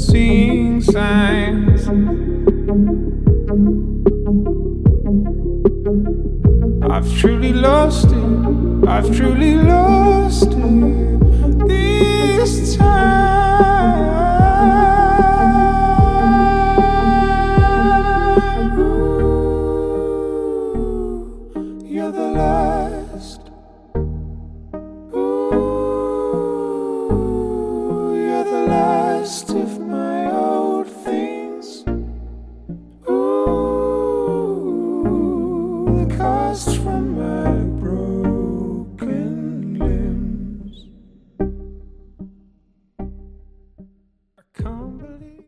seeing signs. I've truly lost it, I've truly lost it this time.